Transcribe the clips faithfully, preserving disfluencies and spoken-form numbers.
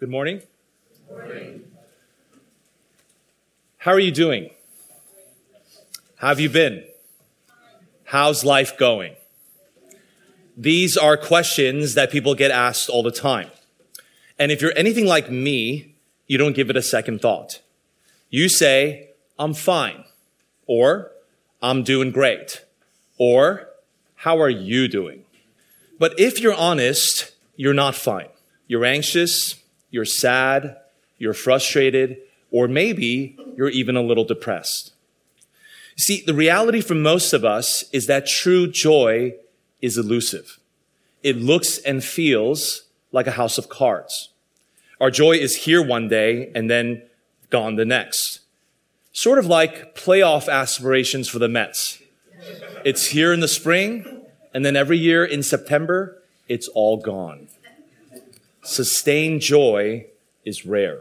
Good morning. Good morning. How are you doing? How have you been? How's life going? These are questions that people get asked all the time. And if you're anything like me, you don't give it a second thought. You say, I'm fine, or I'm doing great, or how are you doing? But if you're honest, you're not fine. You're anxious, you're sad, you're frustrated, or maybe you're even a little depressed. See, the reality for most of us is that true joy is elusive. It looks and feels like a house of cards. Our joy is here one day and then gone the next. Sort of like playoff aspirations for the Mets. It's here in the spring, and then every year in September, it's all gone. Sustained joy is rare.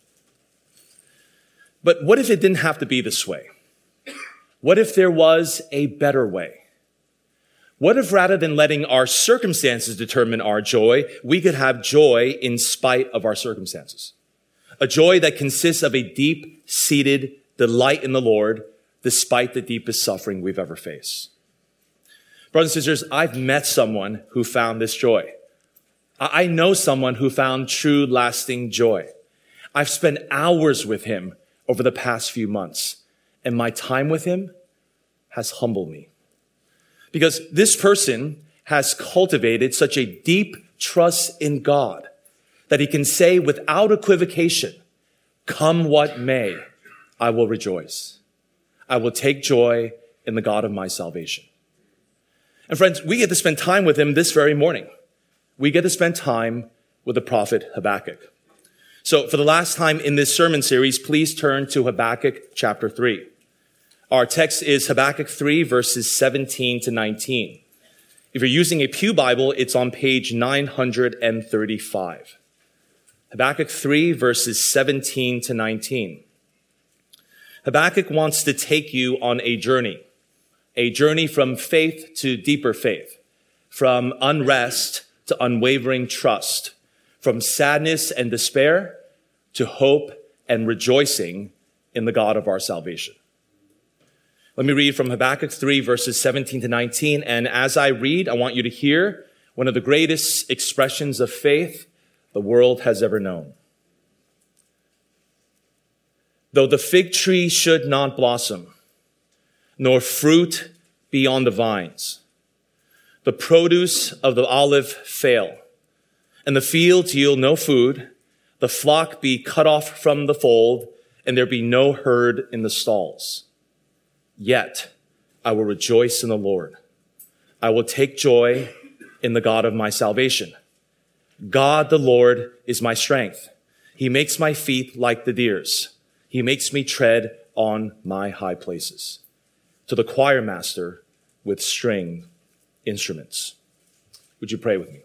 But what if it didn't have to be this way? What if there was a better way? What if rather than letting our circumstances determine our joy, we could have joy in spite of our circumstances? A joy that consists of a deep-seated delight in the Lord despite the deepest suffering we've ever faced. Brothers and sisters, I've met someone who found this joy. I know someone who found true lasting joy. I've spent hours with him over the past few months, and my time with him has humbled me. Because this person has cultivated such a deep trust in God that he can say without equivocation, come what may, I will rejoice. I will take joy in the God of my salvation. And friends, we get to spend time with him this very morning. We get to spend time with the prophet Habakkuk. So for the last time in this sermon series, please turn to Habakkuk chapter three. Our text is Habakkuk three, verses seventeen to nineteen. If you're using a Pew Bible, it's on page nine hundred thirty-five. Habakkuk three, verses seventeen to nineteen. Habakkuk wants to take you on a journey, a journey from faith to deeper faith, from unrest to unwavering trust, from sadness and despair to hope and rejoicing in the God of our salvation. Let me read from Habakkuk three, verses seventeen to nineteen. And as I read, I want you to hear one of the greatest expressions of faith the world has ever known. Though the fig tree should not blossom, nor fruit be on the vines, the produce of the olive fail, and the fields yield no food, the flock be cut off from the fold, and there be no herd in the stalls. Yet I will rejoice in the Lord. I will take joy in the God of my salvation. God the Lord is my strength. He makes my feet like the deer's. He makes me tread on my high places. To the choir master with string instruments. Would you pray with me?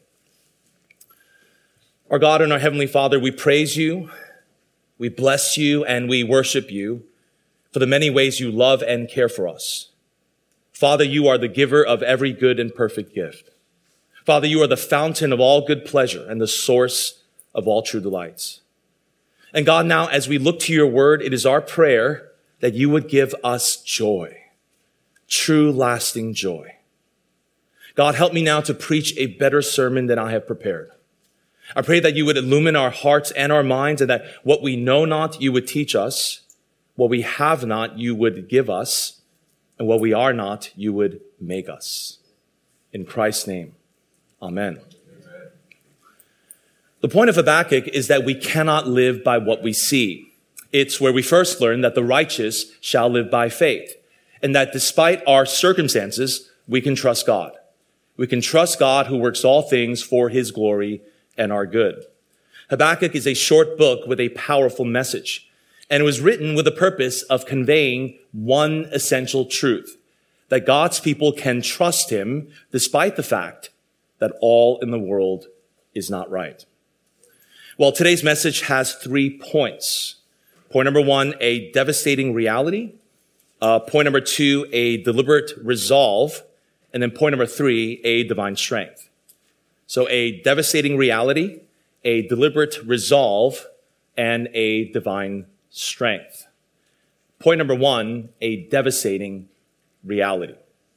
Our God and our Heavenly Father, we praise you, we bless you, and we worship you for the many ways you love and care for us. Father, you are the giver of every good and perfect gift. Father, you are the fountain of all good pleasure and the source of all true delights. And God, now as we look to your word, it is our prayer that you would give us joy, true lasting joy. God, help me now to preach a better sermon than I have prepared. I pray that you would illumine our hearts and our minds, and that what we know not, you would teach us. What we have not, you would give us. And what we are not, you would make us. In Christ's name, amen. Amen. The point of Habakkuk is that we cannot live by what we see. It's where we first learn that the righteous shall live by faith, and that despite our circumstances, we can trust God. We can trust God who works all things for his glory and our good. Habakkuk is a short book with a powerful message, and it was written with the purpose of conveying one essential truth, that God's people can trust him despite the fact that all in the world is not right. Well, today's message has three points. Point number one, a devastating reality. Uh, point number two, a deliberate resolve. And then point number three, a divine strength. So a devastating reality, a deliberate resolve, and a divine strength. Point number one, a devastating reality.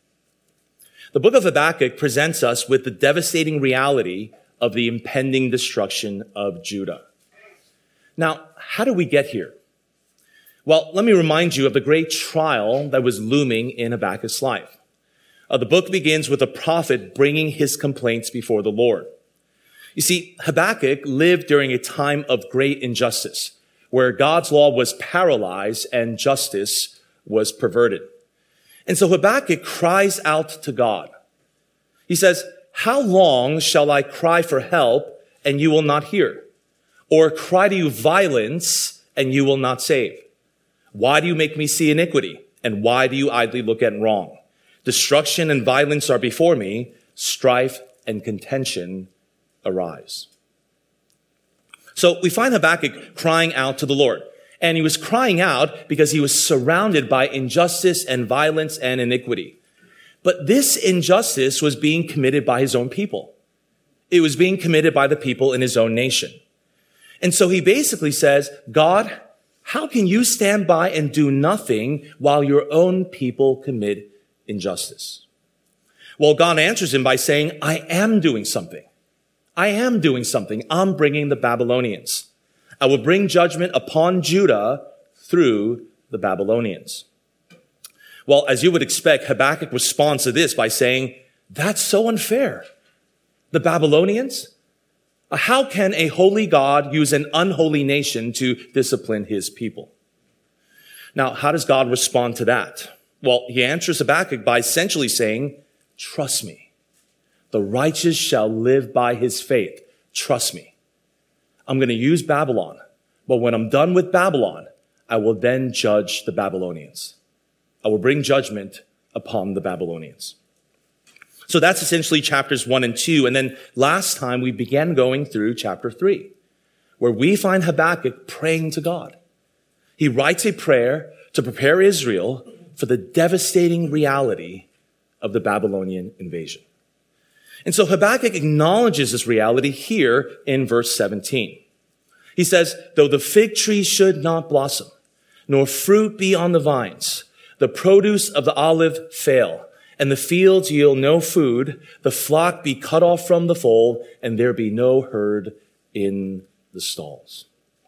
The book of Habakkuk presents us with the devastating reality of the impending destruction of Judah. Now, how do we get here? Well, let me remind you of the great trial that was looming in Habakkuk's life. Uh, the book begins with a prophet bringing his complaints before the Lord. You see, Habakkuk lived during a time of great injustice, where God's law was paralyzed and justice was perverted. And so Habakkuk cries out to God. He says, "How long shall I cry for help and you will not hear? Or cry to you violence and you will not save? Why do you make me see iniquity? And why do you idly look at wrong? Destruction and violence are before me. Strife and contention arise." So we find Habakkuk crying out to the Lord. And he was crying out because he was surrounded by injustice and violence and iniquity. But this injustice was being committed by his own people. It was being committed by the people in his own nation. And so he basically says, God, how can you stand by and do nothing while your own people commit injustice? Well, God answers him by saying, I am doing something. I am doing something. I'm bringing the Babylonians. I will bring judgment upon Judah through the Babylonians. Well, as you would expect, Habakkuk responds to this by saying, that's so unfair. The Babylonians? How can a holy God use an unholy nation to discipline his people? Now, how does God respond to that? Well, he answers Habakkuk by essentially saying, trust me. The righteous shall live by his faith. Trust me. I'm going to use Babylon, but when I'm done with Babylon, I will then judge the Babylonians. I will bring judgment upon the Babylonians. So that's essentially chapters one and two. And then last time we began going through chapter three, where we find Habakkuk praying to God. He writes a prayer to prepare Israel for the devastating reality of the Babylonian invasion. And so Habakkuk acknowledges this reality here in verse seventeen. He says, though the fig tree should not blossom, nor fruit be on the vines, the produce of the olive fail, and the fields yield no food, the flock be cut off from the fold, and there be no herd in the stalls.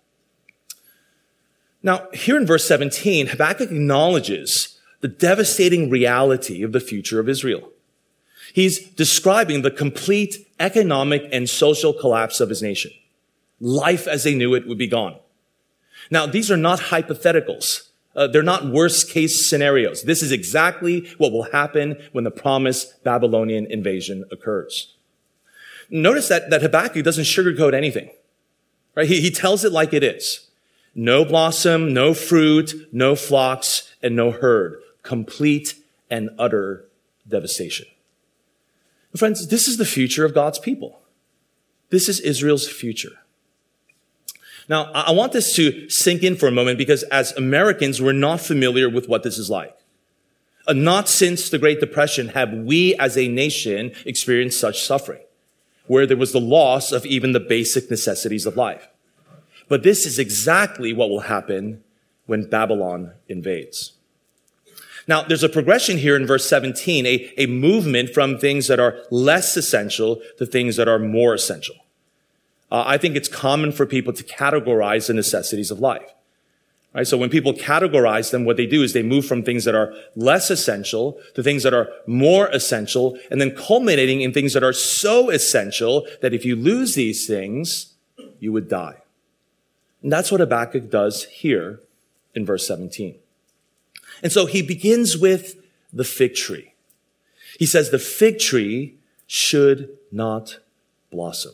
Now, here in verse seventeen, Habakkuk acknowledges the devastating reality of the future of Israel. He's describing the complete economic and social collapse of his nation. Life as they knew it would be gone. Now, these are not hypotheticals. Uh, they're not worst case scenarios. This is exactly what will happen when the promised Babylonian invasion occurs. Notice that, that Habakkuk doesn't sugarcoat anything, right? He, he tells it like it is. No blossom, no fruit, no flocks, and no herd. Complete and utter devastation. Friends, this is the future of God's people. This is Israel's future. Now, I want this to sink in for a moment because as Americans, we're not familiar with what this is like. Uh, not since the Great Depression have we as a nation experienced such suffering, where there was the loss of even the basic necessities of life. But this is exactly what will happen when Babylon invades. Now, there's a progression here in verse seventeen, a, a movement from things that are less essential to things that are more essential. Uh, I think it's common for people to categorize the necessities of life. Right? So when people categorize them, what they do is they move from things that are less essential to things that are more essential, and then culminating in things that are so essential that if you lose these things, you would die. And that's what Habakkuk does here in verse seventeen. And so he begins with the fig tree. He says the fig tree should not blossom.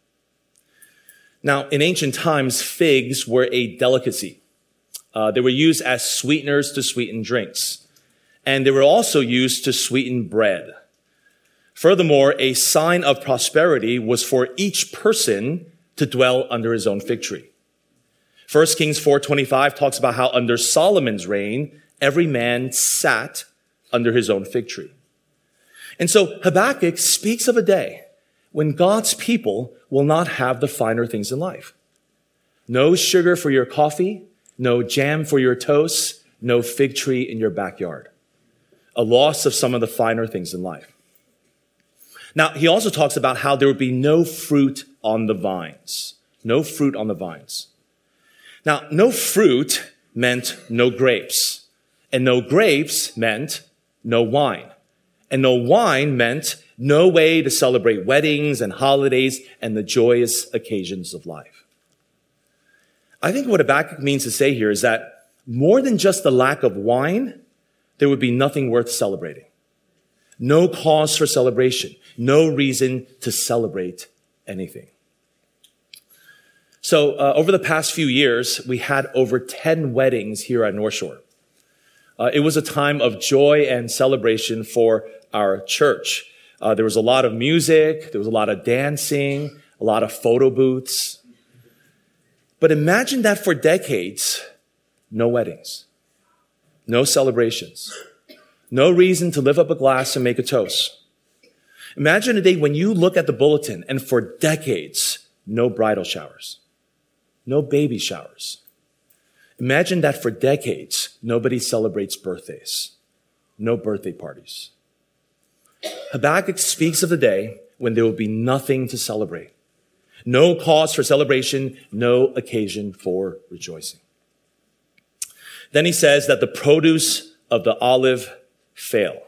Now, in ancient times, figs were a delicacy. Uh, they were used as sweeteners to sweeten drinks. And they were also used to sweeten bread. Furthermore, a sign of prosperity was for each person to dwell under his own fig tree. First Kings four twenty-five talks about how under Solomon's reign, every man sat under his own fig tree. And so Habakkuk speaks of a day when God's people will not have the finer things in life. No sugar for your coffee, no jam for your toast, no fig tree in your backyard. A loss of some of the finer things in life. Now, he also talks about how there would be no fruit on the vines. No fruit on the vines. Now, no fruit meant no grapes. And no grapes meant no wine. And no wine meant no way to celebrate weddings and holidays and the joyous occasions of life. I think what Habakkuk means to say here is that more than just the lack of wine, there would be nothing worth celebrating. No cause for celebration. No reason to celebrate anything. So uh, over the past few years, we had over ten weddings here at North Shore. Uh, it was a time of joy and celebration for our church. Uh, there was a lot of music, there was a lot of dancing, a lot of photo booths. But imagine that for decades, no weddings, no celebrations, no reason to lift up a glass and make a toast. Imagine a day when you look at the bulletin and for decades, no bridal showers, no baby showers. Imagine that for decades, nobody celebrates birthdays, no birthday parties. Habakkuk speaks of the day when there will be nothing to celebrate. No cause for celebration, no occasion for rejoicing. Then he says that the produce of the olive fail.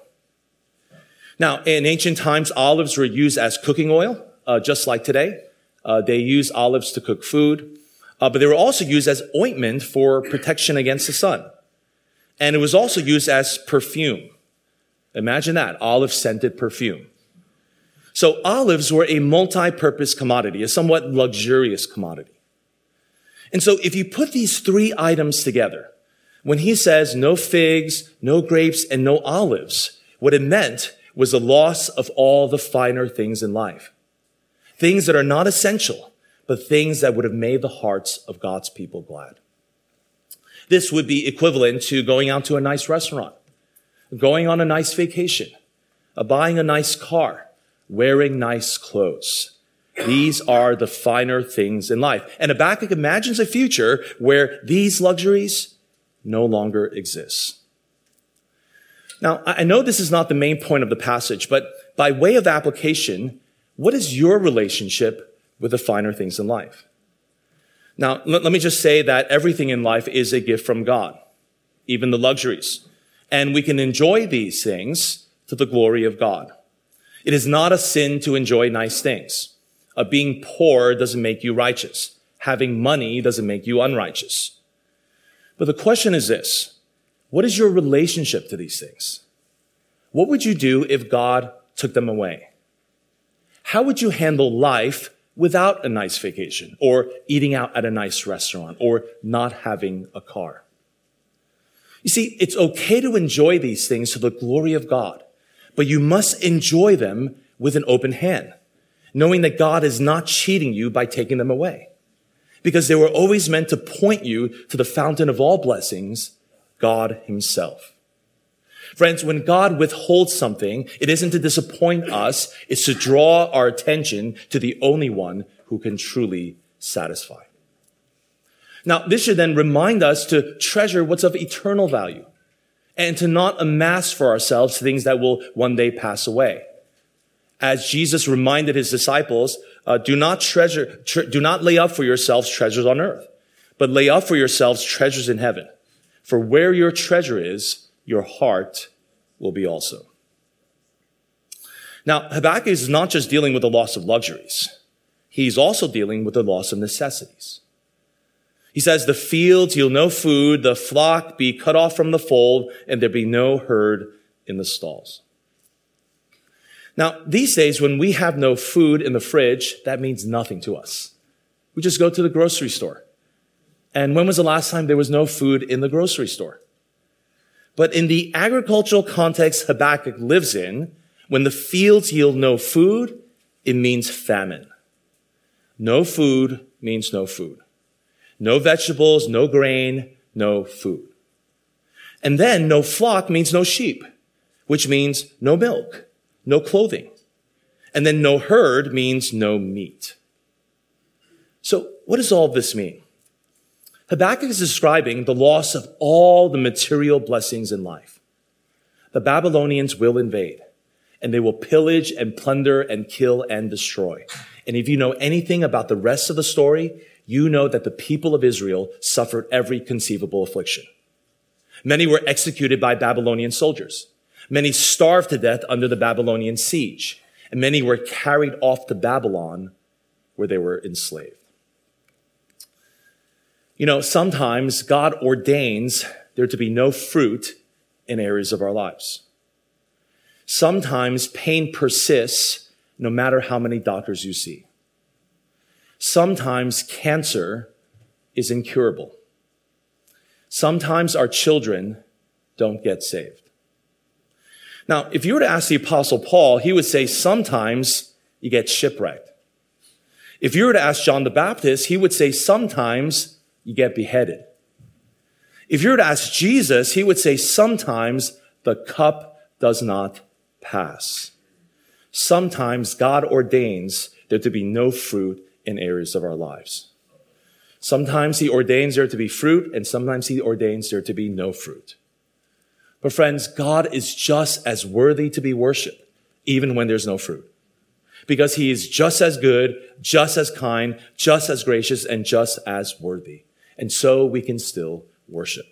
Now, in ancient times, olives were used as cooking oil, uh, just like today. Uh, they used olives to cook food, uh, but they were also used as ointment for protection against the sun. And it was also used as perfume. Imagine that, olive-scented perfume. So olives were a multi-purpose commodity, a somewhat luxurious commodity. And so if you put these three items together, when he says no figs, no grapes, and no olives, what it meant was the loss of all the finer things in life. Things that are not essential, but things that would have made the hearts of God's people glad. This would be equivalent to going out to a nice restaurant, going on a nice vacation, uh, buying a nice car, wearing nice clothes. These are the finer things in life. And Habakkuk imagines a future where these luxuries no longer exist. Now, I know this is not the main point of the passage, but by way of application, what is your relationship with the finer things in life? Now, let, let me just say that everything in life is a gift from God, even the luxuries. And we can enjoy these things to the glory of God. It is not a sin to enjoy nice things. Uh, being poor doesn't make you righteous. Having money doesn't make you unrighteous. But the question is this: what is your relationship to these things? What would you do if God took them away? How would you handle life without a nice vacation, or eating out at a nice restaurant, or not having a car? You see, it's okay to enjoy these things to the glory of God, but you must enjoy them with an open hand, knowing that God is not cheating you by taking them away, because they were always meant to point you to the fountain of all blessings, God himself. Friends, when God withholds something, it isn't to disappoint us, it's to draw our attention to the only one who can truly satisfy. Now, this should then remind us to treasure what's of eternal value and to not amass for ourselves things that will one day pass away. As Jesus reminded his disciples, uh, do not treasure, tre- do not lay up for yourselves treasures on earth, but lay up for yourselves treasures in heaven. For where your treasure is, your heart will be also. Now, Habakkuk is not just dealing with the loss of luxuries. He's also dealing with the loss of necessities. He says, the fields yield no food, the flock be cut off from the fold, and there be no herd in the stalls. Now, these days, when we have no food in the fridge, that means nothing to us. We just go to the grocery store. And when was the last time there was no food in the grocery store? But in the agricultural context Habakkuk lives in, when the fields yield no food, it means famine. No food means no food. No vegetables, no grain, no food. And then no flock means no sheep, which means no milk, no clothing. And then no herd means no meat. So what does all this mean? Habakkuk is describing the loss of all the material blessings in life. The Babylonians will invade, and they will pillage and plunder and kill and destroy. And if you know anything about the rest of the story, you know that the people of Israel suffered every conceivable affliction. Many were executed by Babylonian soldiers. Many starved to death under the Babylonian siege. And many were carried off to Babylon, where they were enslaved. You know, sometimes God ordains there to be no fruit in areas of our lives. Sometimes pain persists no matter how many doctors you see. Sometimes cancer is incurable. Sometimes our children don't get saved. Now, if you were to ask the Apostle Paul, he would say sometimes you get shipwrecked. If you were to ask John the Baptist, he would say sometimes you get beheaded. If you were to ask Jesus, he would say sometimes the cup does not pass. Sometimes God ordains there to be no fruit in areas of our lives. Sometimes he ordains there to be fruit, and sometimes he ordains there to be no fruit. But friends, God is just as worthy to be worshiped, even when there's no fruit. Because he is just as good, just as kind, just as gracious, and just as worthy. And so we can still worship.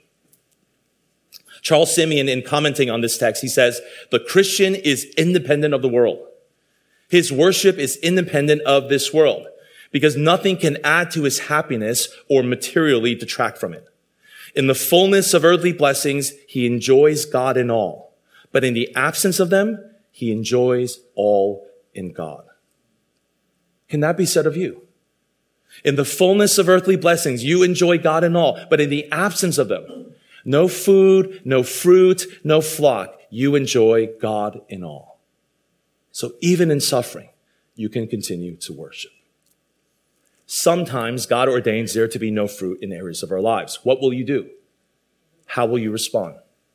Charles Simeon, in commenting on this text, he says, the Christian is independent of the world. His worship is independent of this world, because nothing can add to his happiness or materially detract from it. In the fullness of earthly blessings, he enjoys God in all. But in the absence of them, he enjoys all in God. Can that be said of you? In the fullness of earthly blessings, you enjoy God in all. But in the absence of them, no food, no fruit, no flock, you enjoy God in all. So even in suffering, you can continue to worship. Sometimes God ordains there to be no fruit in areas of our lives. What will you do? How will you respond?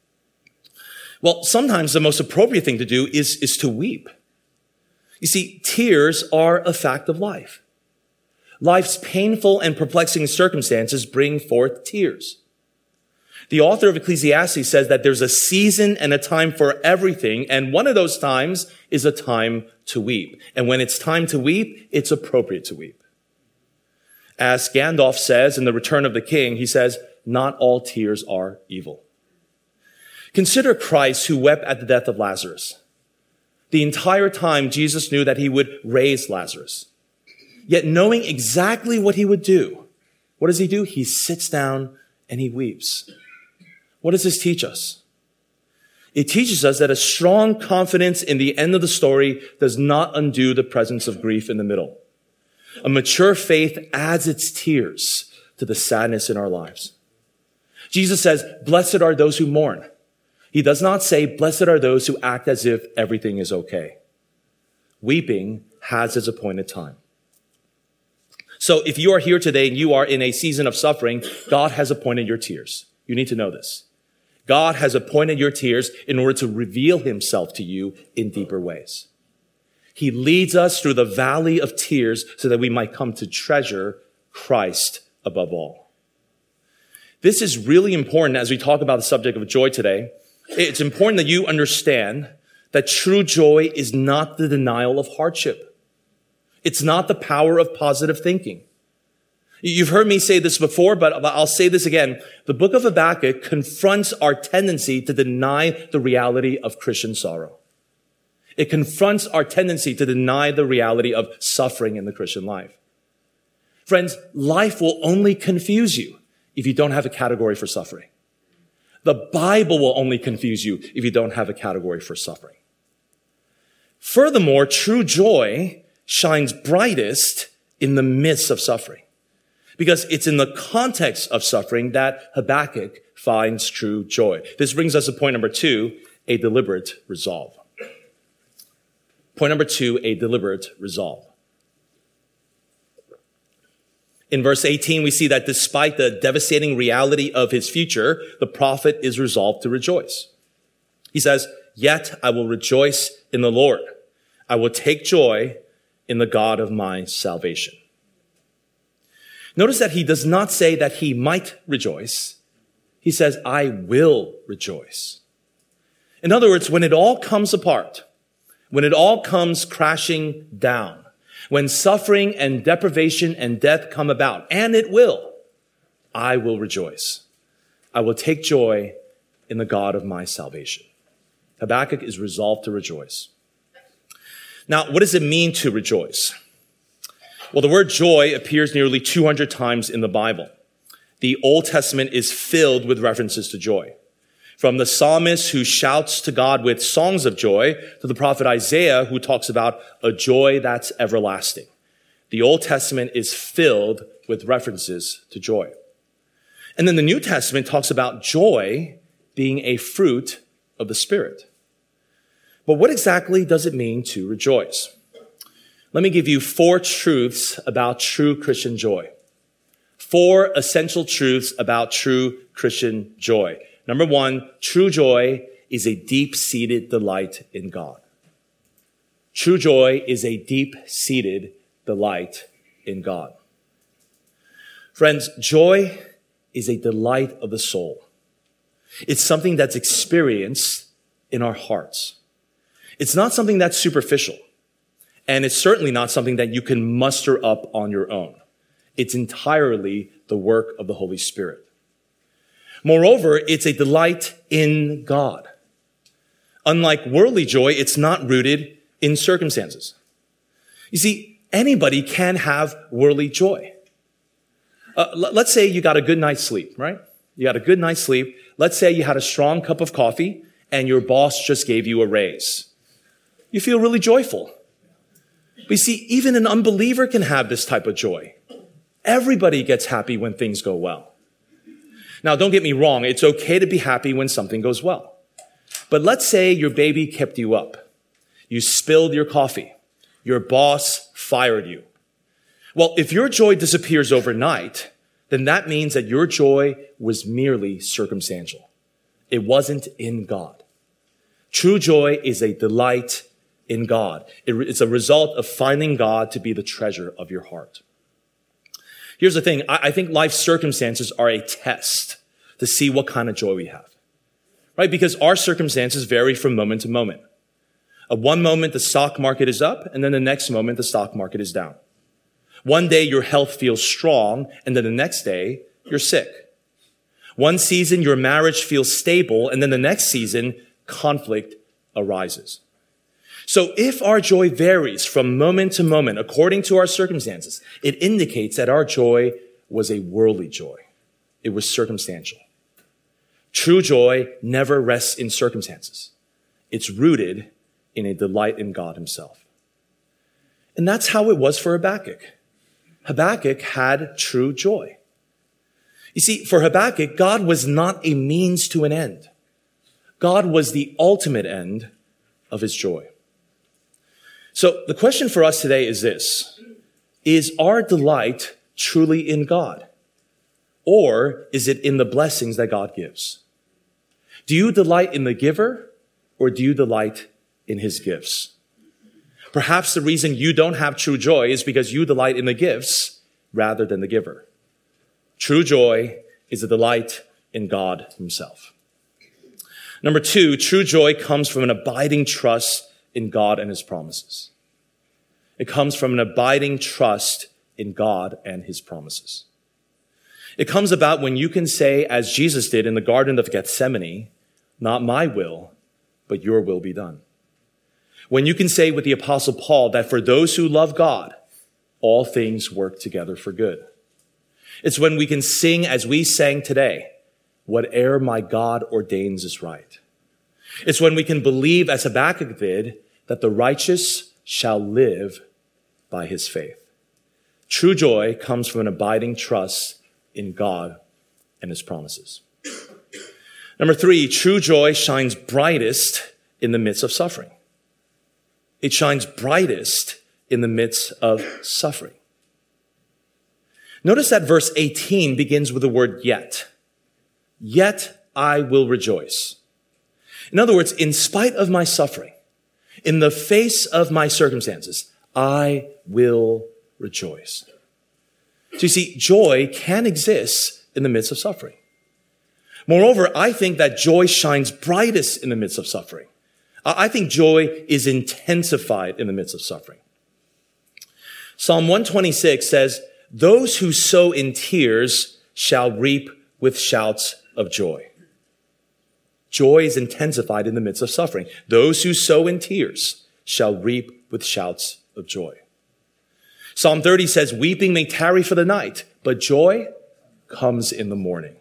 Well, sometimes the most appropriate thing to do is, is to weep. You see, tears are a fact of life. Life's painful and perplexing circumstances bring forth tears. The author of Ecclesiastes says that there's a season and a time for everything, and one of those times is a time to weep. And when it's time to weep, it's appropriate to weep. As Gandalf says in The Return of the King, he says, not all tears are evil. Consider Christ who wept at the death of Lazarus. The entire time, Jesus knew that he would raise Lazarus. Yet knowing exactly what he would do, what does he do? He sits down and he weeps. What does this teach us? It teaches us that a strong confidence in the end of the story does not undo the presence of grief in the middle. A mature faith adds its tears to the sadness in our lives. Jesus says, blessed are those who mourn. He does not say, blessed are those who act as if everything is okay. Weeping has its appointed time. So if you are here today and you are in a season of suffering, God has appointed your tears. You need to know this. God has appointed your tears in order to reveal himself to you in deeper ways. He leads us through the valley of tears so that we might come to treasure Christ above all. This is really important as we talk about the subject of joy today. It's important that you understand that true joy is not the denial of hardship. It's not the power of positive thinking. You've heard me say this before, but I'll say this again. The book of Habakkuk confronts our tendency to deny the reality of Christian sorrow. It confronts our tendency to deny the reality of suffering in the Christian life. Friends, life will only confuse you if you don't have a category for suffering. The Bible will only confuse you if you don't have a category for suffering. Furthermore, true joy shines brightest in the midst of suffering, because it's in the context of suffering that Habakkuk finds true joy. This brings us to point number two, a deliberate resolve. Point number two, a deliberate resolve. In verse eighteen, we see that despite the devastating reality of his future, the prophet is resolved to rejoice. He says, yet I will rejoice in the Lord. I will take joy in the God of my salvation. Notice that he does not say that he might rejoice. He says, I will rejoice. In other words, when it all comes apart, when it all comes crashing down, when suffering and deprivation and death come about, and it will, I will rejoice. I will take joy in the God of my salvation. Habakkuk is resolved to rejoice. Now, what does it mean to rejoice? Well, the word joy appears nearly two hundred times in the Bible. The Old Testament is filled with references to joy. From the psalmist who shouts to God with songs of joy to the prophet Isaiah who talks about a joy that's everlasting. The Old Testament is filled with references to joy. And then the New Testament talks about joy being a fruit of the Spirit. But what exactly does it mean to rejoice? Let me give you four truths about true Christian joy. Four essential truths about true Christian joy. Number one, true joy is a deep-seated delight in God. True joy is a deep-seated delight in God. Friends, joy is a delight of the soul. It's something that's experienced in our hearts. It's not something that's superficial. And it's certainly not something that you can muster up on your own. It's entirely the work of the Holy Spirit. Moreover, it's a delight in God. Unlike worldly joy, it's not rooted in circumstances. You see, anybody can have worldly joy. Uh, l- let's say you got a good night's sleep, right? You got a good night's sleep. Let's say you had a strong cup of coffee and your boss just gave you a raise. You feel really joyful. But you see, even an unbeliever can have this type of joy. Everybody gets happy when things go well. Now, don't get me wrong. It's okay to be happy when something goes well. But let's say your baby kept you up. You spilled your coffee. Your boss fired you. Well, if your joy disappears overnight, then that means that your joy was merely circumstantial. It wasn't in God. True joy is a delight in God. It's a result of finding God to be the treasure of your heart. Here's the thing. I think life circumstances are a test to see what kind of joy we have, right? Because our circumstances vary from moment to moment. At one moment, the stock market is up, and then the next moment, the stock market is down. One day, your health feels strong, and then the next day, you're sick. One season, your marriage feels stable, and then the next season, conflict arises. So if our joy varies from moment to moment according to our circumstances, it indicates that our joy was a worldly joy. It was circumstantial. True joy never rests in circumstances. It's rooted in a delight in God himself. And that's how it was for Habakkuk. Habakkuk had true joy. You see, for Habakkuk, God was not a means to an end. God was the ultimate end of his joy. So the question for us today is this: is our delight truly in God? Or is it in the blessings that God gives? Do you delight in the giver, or do you delight in his gifts? Perhaps the reason you don't have true joy is because you delight in the gifts rather than the giver. True joy is a delight in God himself. Number two, true joy comes from an abiding trust in God and his promises. It comes from an abiding trust in God and his promises. It comes about when you can say, as Jesus did in the Garden of Gethsemane, not my will, but your will be done. When you can say with the Apostle Paul that for those who love God, all things work together for good. It's when we can sing as we sang today, whatever my God ordains is right. It's when we can believe, as Habakkuk did, that the righteous shall live by his faith. True joy comes from an abiding trust in God and his promises. Number three, true joy shines brightest in the midst of suffering. It shines brightest in the midst of suffering. Notice that verse eighteen begins with the word yet. Yet I will rejoice. In other words, in spite of my suffering, in the face of my circumstances, I will rejoice. So you see, joy can exist in the midst of suffering. Moreover, I think that joy shines brightest in the midst of suffering. I think joy is intensified in the midst of suffering. Psalm one twenty-six says, "Those who sow in tears shall reap with shouts of joy." Joy is intensified in the midst of suffering. Those who sow in tears shall reap with shouts of joy. Psalm thirty says, "Weeping may tarry for the night, but joy comes in the morning."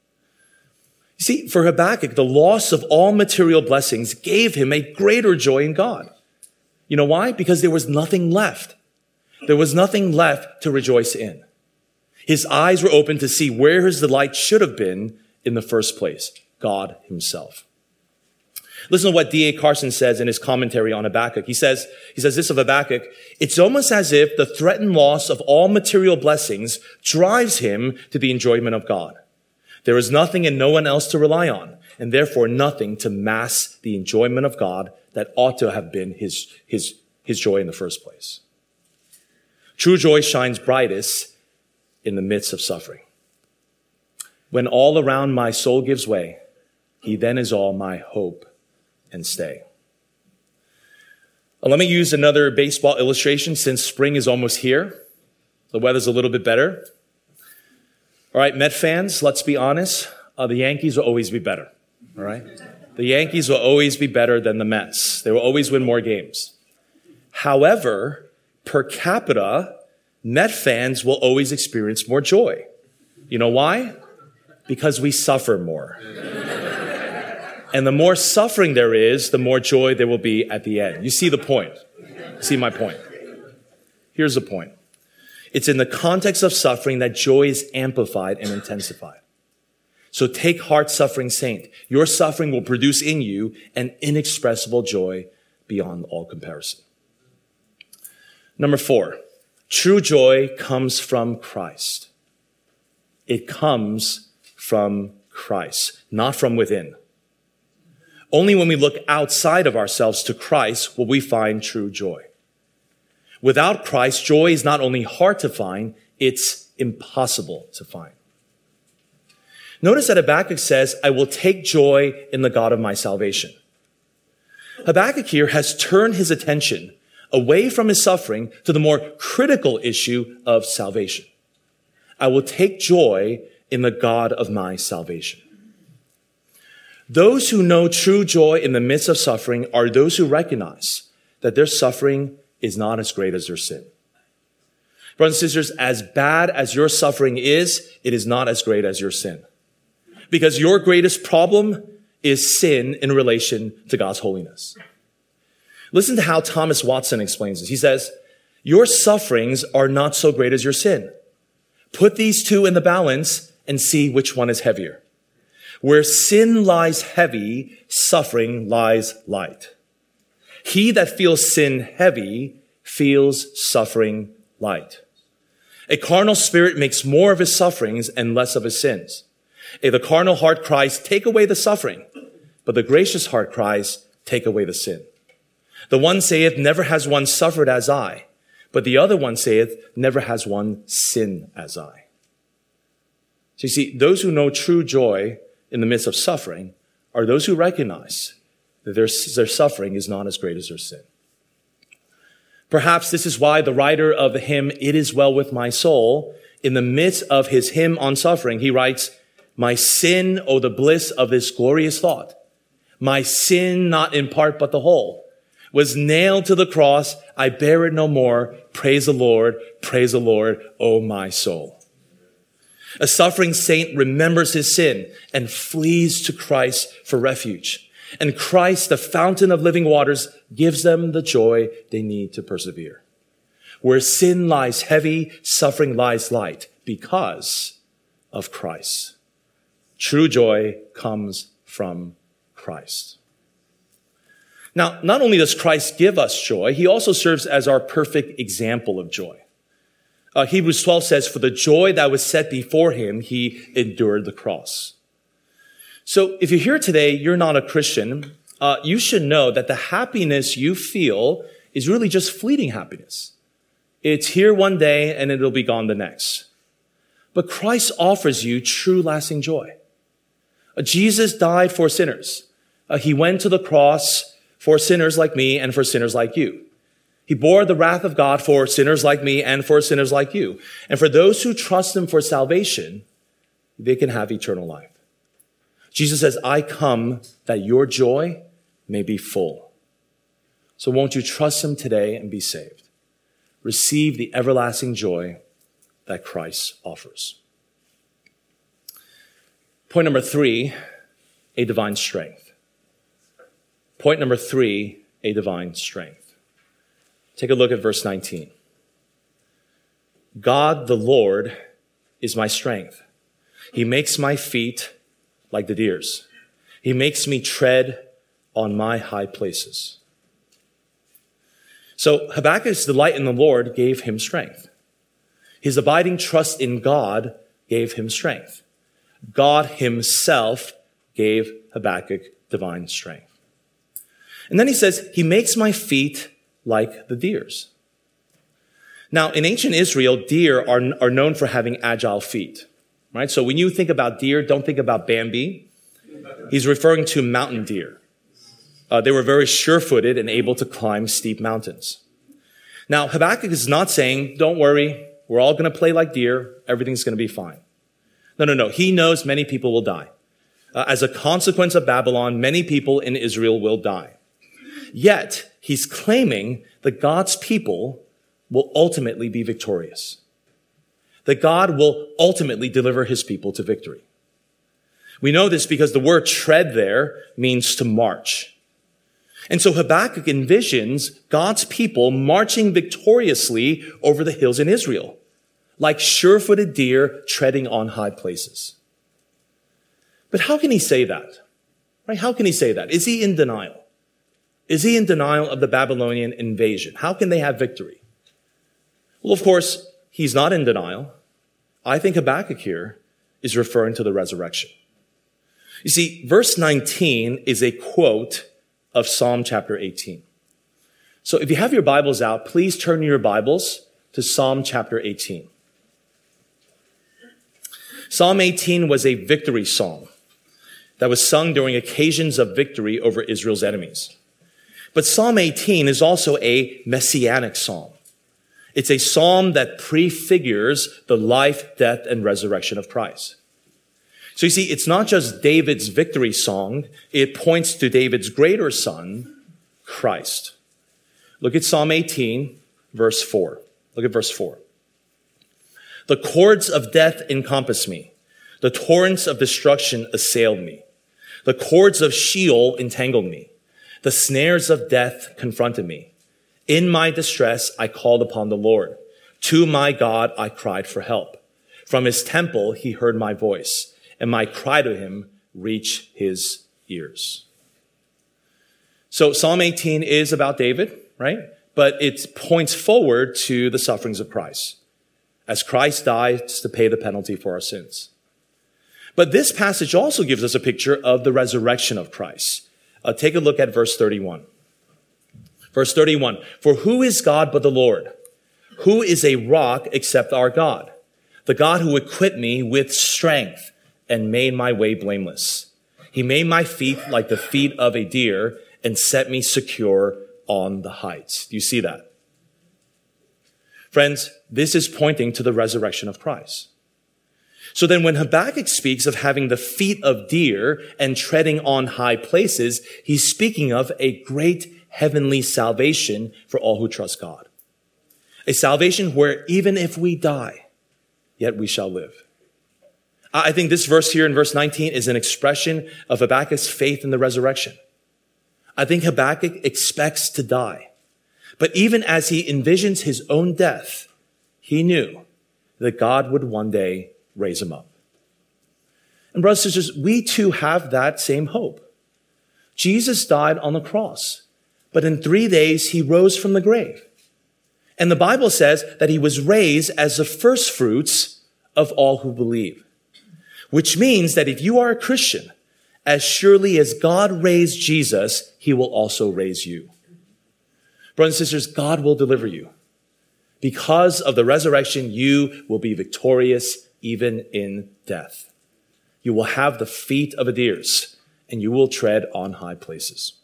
You see, for Habakkuk, the loss of all material blessings gave him a greater joy in God. You know why? Because there was nothing left. There was nothing left to rejoice in. His eyes were open to see where his delight should have been in the first place, God himself. Listen to what D A Carson says in his commentary on Habakkuk. He says, he says this of Habakkuk: "It's almost as if the threatened loss of all material blessings drives him to the enjoyment of God. There is nothing and no one else to rely on, and therefore nothing to mask the enjoyment of God that ought to have been his, his, his joy in the first place." True joy shines brightest in the midst of suffering. "When all around my soul gives way, he then is all my hope and stay." Well, let me use another baseball illustration since spring is almost here. The weather's a little bit better. All right, Met fans, let's be honest. Uh, the Yankees will always be better. All right? The Yankees will always be better than the Mets. They will always win more games. However, per capita, Met fans will always experience more joy. You know why? Because we suffer more. And the more suffering there is, the more joy there will be at the end. You see the point? See my point? Here's the point. It's in the context of suffering that joy is amplified and intensified. So take heart, suffering saint. Your suffering will produce in you an inexpressible joy beyond all comparison. Number four, true joy comes from Christ. It comes from Christ, not from within. Only when we look outside of ourselves to Christ will we find true joy. Without Christ, joy is not only hard to find, it's impossible to find. Notice that Habakkuk says, "I will take joy in the God of my salvation." Habakkuk here has turned his attention away from his suffering to the more critical issue of salvation. "I will take joy in the God of my salvation." Those who know true joy in the midst of suffering are those who recognize that their suffering is not as great as their sin. Brothers and sisters, as bad as your suffering is, it is not as great as your sin. Because your greatest problem is sin in relation to God's holiness. Listen to how Thomas Watson explains this. He says, "Your sufferings are not so great as your sin. Put these two in the balance and see which one is heavier. Where sin lies heavy, suffering lies light. He that feels sin heavy feels suffering light. A carnal spirit makes more of his sufferings and less of his sins. A, the carnal heart cries, 'Take away the suffering,' but the gracious heart cries, 'Take away the sin.' The one saith, 'Never has one suffered as I,' but the other one saith, 'Never has one sinned as I.'" So you see, those who know true joy in the midst of suffering are those who recognize that their, their suffering is not as great as their sin. Perhaps this is why the writer of the hymn, "It Is Well With My Soul," in the midst of his hymn on suffering, he writes, "My sin, oh the bliss of this glorious thought. My sin, not in part but the whole, was nailed to the cross. I bear it no more. Praise the Lord, praise the Lord, oh my soul." A suffering saint remembers his sin and flees to Christ for refuge. And Christ, the fountain of living waters, gives them the joy they need to persevere. Where sin lies heavy, suffering lies light because of Christ. True joy comes from Christ. Now, not only does Christ give us joy, he also serves as our perfect example of joy. Uh, Hebrews twelve says, "For the joy that was set before him, he endured the cross." So if you're here today, you're not a Christian, uh, you should know that the happiness you feel is really just fleeting happiness. It's here one day and it'll be gone the next. But Christ offers you true lasting joy. Uh, Jesus died for sinners. Uh, he went to the cross for sinners like me and for sinners like you. He bore the wrath of God for sinners like me and for sinners like you. And for those who trust him for salvation, they can have eternal life. Jesus says, I come that your joy may be full. So won't you trust him today and be saved? Receive the everlasting joy that Christ offers. Point number three, a divine strength. Point number three, a divine strength. Take a look at verse nineteen. God the Lord is my strength. He makes my feet like the deer's. He makes me tread on my high places. So Habakkuk's delight in the Lord gave him strength. His abiding trust in God gave him strength. God himself gave Habakkuk divine strength. And then he says, he makes my feet like the deer's. Now, in ancient Israel, deer are, are known for having agile feet, right? So when you think about deer, don't think about Bambi. He's referring to mountain deer. Uh, they were very sure-footed and able to climb steep mountains. Now, Habakkuk is not saying, don't worry, we're all going to play like deer. Everything's going to be fine. No, no, no. He knows many people will die. Uh, as a consequence of Babylon, many people in Israel will die. Yet, he's claiming that God's people will ultimately be victorious. That God will ultimately deliver his people to victory. We know this because the word tread there means to march. And so Habakkuk envisions God's people marching victoriously over the hills in Israel, like sure-footed deer treading on high places. But how can he say that? Right? How can he say that? Is he in denial? Is he in denial of the Babylonian invasion? How can they have victory? Well, of course, he's not in denial. I think Habakkuk here is referring to the resurrection. You see, verse nineteen is a quote of Psalm chapter eighteen. So if you have your Bibles out, please turn your Bibles to Psalm chapter eighteen. Psalm eighteen was a victory psalm that was sung during occasions of victory over Israel's enemies. But Psalm eighteen is also a messianic psalm. It's a psalm that prefigures the life, death, and resurrection of Christ. So you see, it's not just David's victory song. It points to David's greater son, Christ. Look at Psalm eighteen, verse four. Look at verse four. The cords of death encompassed me. The torrents of destruction assailed me. The cords of Sheol entangled me. The snares of death confronted me. In my distress, I called upon the Lord. To my God, I cried for help. From his temple, he heard my voice, and my cry to him reached his ears. So Psalm eighteen is about David, right? But it points forward to the sufferings of Christ, as Christ dies to pay the penalty for our sins. But this passage also gives us a picture of the resurrection of Christ. Uh, take a look at verse thirty-one. Verse thirty-one, for who is God but the Lord? Who is a rock except our God? The God who equipped me with strength and made my way blameless. He made my feet like the feet of a deer and set me secure on the heights. Do you see that? Friends, this is pointing to the resurrection of Christ. So then when Habakkuk speaks of having the feet of deer and treading on high places, he's speaking of a great heavenly salvation for all who trust God. A salvation where even if we die, yet we shall live. I think this verse here in verse nineteen is an expression of Habakkuk's faith in the resurrection. I think Habakkuk expects to die. But even as he envisions his own death, he knew that God would one day raise him up. And brothers and sisters, we too have that same hope. Jesus died on the cross, but in three days he rose from the grave. And the Bible says that he was raised as the first fruits of all who believe. Which means that if you are a Christian, as surely as God raised Jesus, he will also raise you. Brothers and sisters, God will deliver you. Because of the resurrection, you will be victorious even in death. You will have the feet of a deer's, and you will tread on high places.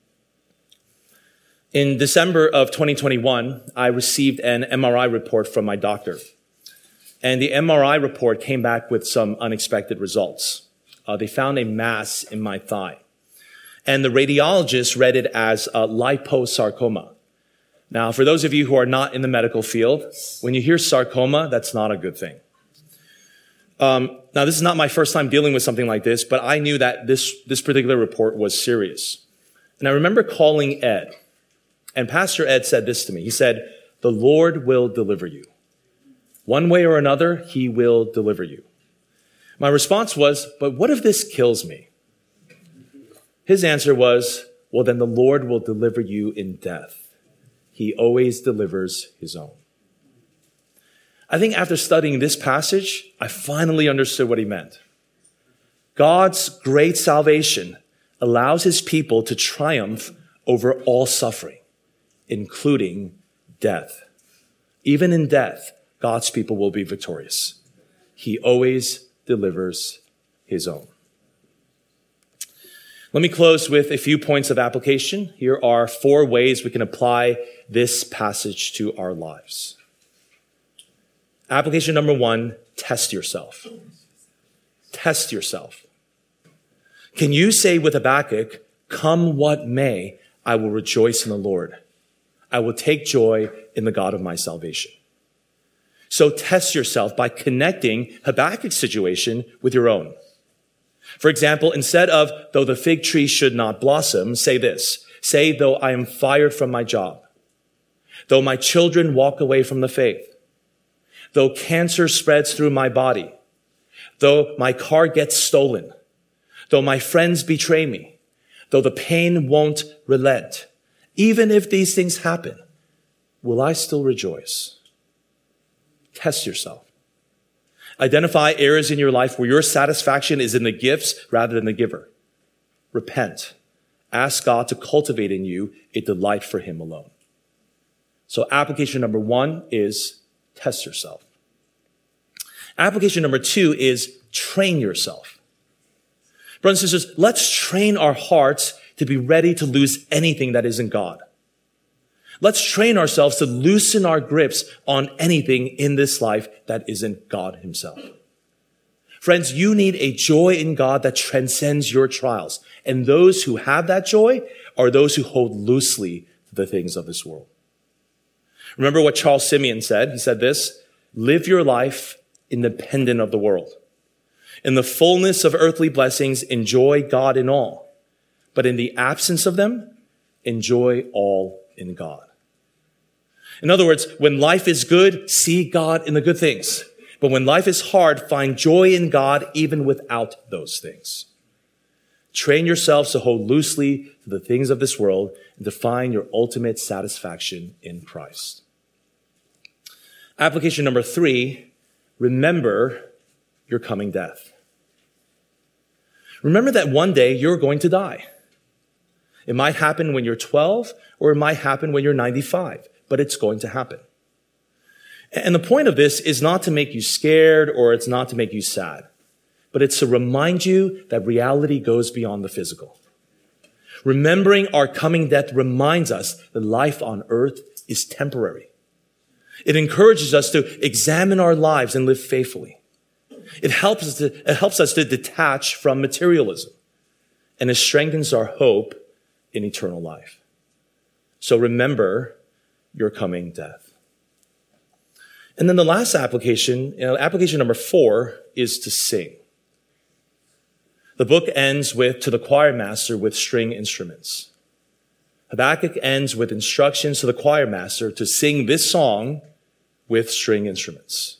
In December of twenty twenty-one, I received an M R I report from my doctor. And the M R I report came back with some unexpected results. Uh, they found a mass in my thigh. And the radiologist read it as a liposarcoma. Now, for those of you who are not in the medical field, when you hear sarcoma, that's not a good thing. Um, now, this is not my first time dealing with something like this, but I knew that this, this particular report was serious. And I remember calling Ed, and Pastor Ed said this to me. He said, "The Lord will deliver you. One way or another, he will deliver you." My response was, "But what if this kills me?" His answer was, "Well, then the Lord will deliver you in death. He always delivers his own." I think after studying this passage, I finally understood what he meant. God's great salvation allows his people to triumph over all suffering, including death. Even in death, God's people will be victorious. He always delivers his own. Let me close with a few points of application. Here are four ways we can apply this passage to our lives. Application number one, test yourself. Test yourself. Can you say with Habakkuk, "Come what may, I will rejoice in the Lord. I will take joy in the God of my salvation"? So test yourself by connecting Habakkuk's situation with your own. For example, instead of "though the fig tree should not blossom," say this. Say, "Though I am fired from my job, though my children walk away from the faith, though cancer spreads through my body, though my car gets stolen, though my friends betray me, though the pain won't relent, even if these things happen, will I still rejoice?" Test yourself. Identify areas in your life where your satisfaction is in the gifts rather than the giver. Repent. Ask God to cultivate in you a delight for him alone. So application number one is test yourself. Application number two is train yourself. Brothers and sisters, let's train our hearts to be ready to lose anything that isn't God. Let's train ourselves to loosen our grips on anything in this life that isn't God himself. Friends, you need a joy in God that transcends your trials. And those who have that joy are those who hold loosely to the things of this world. Remember what Charles Simeon said? He said this, "Live your life independent of the world. In the fullness of earthly blessings, enjoy God in all. But in the absence of them, enjoy all in God." In other words, when life is good, see God in the good things. But when life is hard, find joy in God even without those things. Train yourselves to hold loosely to the things of this world and to find your ultimate satisfaction in Christ. Application number three, remember your coming death. Remember that one day you're going to die. It might happen when you're twelve, or it might happen when you're ninety-five, but it's going to happen. And the point of this is not to make you scared, or it's not to make you sad, but it's to remind you that reality goes beyond the physical. Remembering our coming death reminds us that life on earth is temporary. It encourages us to examine our lives and live faithfully. It helps us to, it helps us to detach from materialism, and it strengthens our hope in eternal life. So remember your coming death. And then the last application, you know, application number four, is to sing. The book ends with, to the choir master with string instruments. Habakkuk ends with instructions to the choir master to sing this song with string instruments.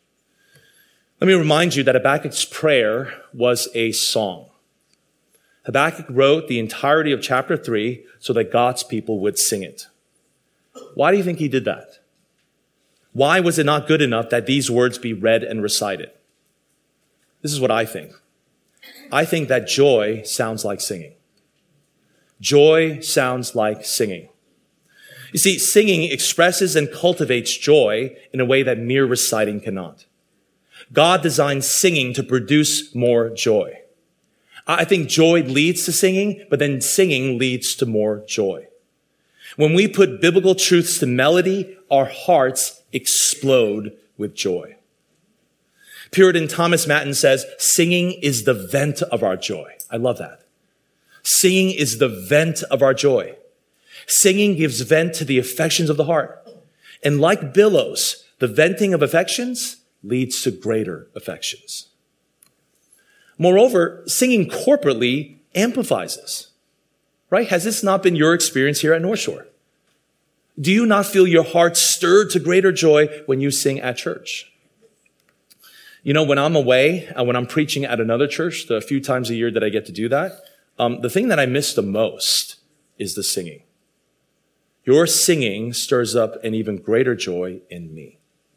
Let me remind you that Habakkuk's prayer was a song. Habakkuk wrote the entirety of chapter three so that God's people would sing it. Why do you think he did that? Why was it not good enough that these words be read and recited? This is what I think. I think that joy sounds like singing. Joy sounds like singing. You see, singing expresses and cultivates joy in a way that mere reciting cannot. God designed singing to produce more joy. I think joy leads to singing, but then singing leads to more joy. When we put biblical truths to melody, our hearts explode with joy. Puritan Thomas Matten says, singing is the vent of our joy. I love that. Singing is the vent of our joy. Singing gives vent to the affections of the heart. And like billows, the venting of affections leads to greater affections. Moreover, singing corporately amplifies this, right? Has this not been your experience here at North Shore? Do you not feel your heart stirred to greater joy when you sing at church? You know, when I'm away, and when I'm preaching at another church, the few times a year that I get to do that, um, the thing that I miss the most is the singing. Your singing stirs up an even greater joy in me.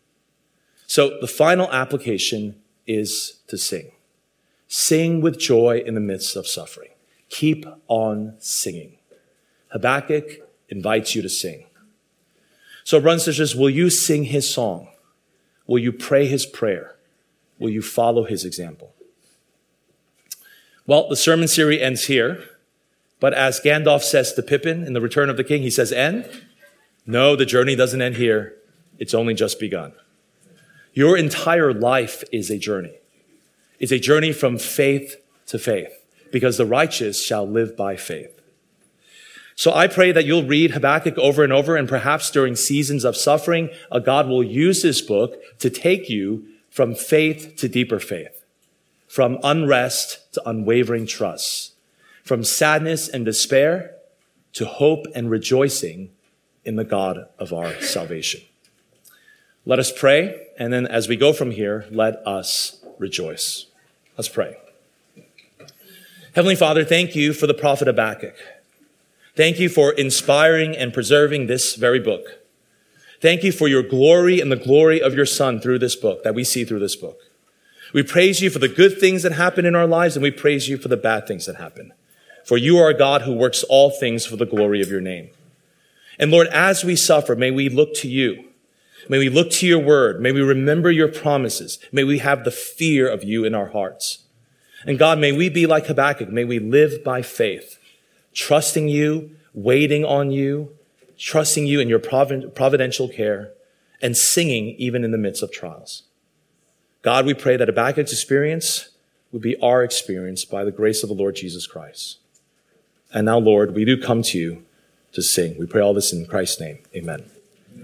So the final application is to sing. Sing with joy in the midst of suffering. Keep on singing. Habakkuk invites you to sing. So brothers and sisters, will you sing his song? Will you pray his prayer? Will you follow his example? Well, the sermon series ends here. But as Gandalf says to Pippin in The Return of the King, he says, end? No, the journey doesn't end here. It's only just begun. Your entire life is a journey. It's a journey from faith to faith, because the righteous shall live by faith. So I pray that you'll read Habakkuk over and over, and perhaps during seasons of suffering, God will use this book to take you from faith to deeper faith, from unrest to unwavering trust, from sadness and despair to hope and rejoicing in the God of our salvation. Let us pray, and then as we go from here, let us rejoice. Let's pray. Heavenly Father, thank you for the prophet Habakkuk. Thank you for inspiring and preserving this very book. Thank you for your glory and the glory of your Son through this book, that we see through this book. We praise you for the good things that happen in our lives, and we praise you for the bad things that happen. For you are a God who works all things for the glory of your name. And Lord, as we suffer, may we look to you. May we look to your word. May we remember your promises. May we have the fear of you in our hearts. And God, may we be like Habakkuk. May we live by faith, trusting you, waiting on you, trusting you in your providential care, and singing even in the midst of trials. God, we pray that Habakkuk's experience would be our experience by the grace of the Lord Jesus Christ. And now, Lord, we do come to you to sing. We pray all this in Christ's name. Amen.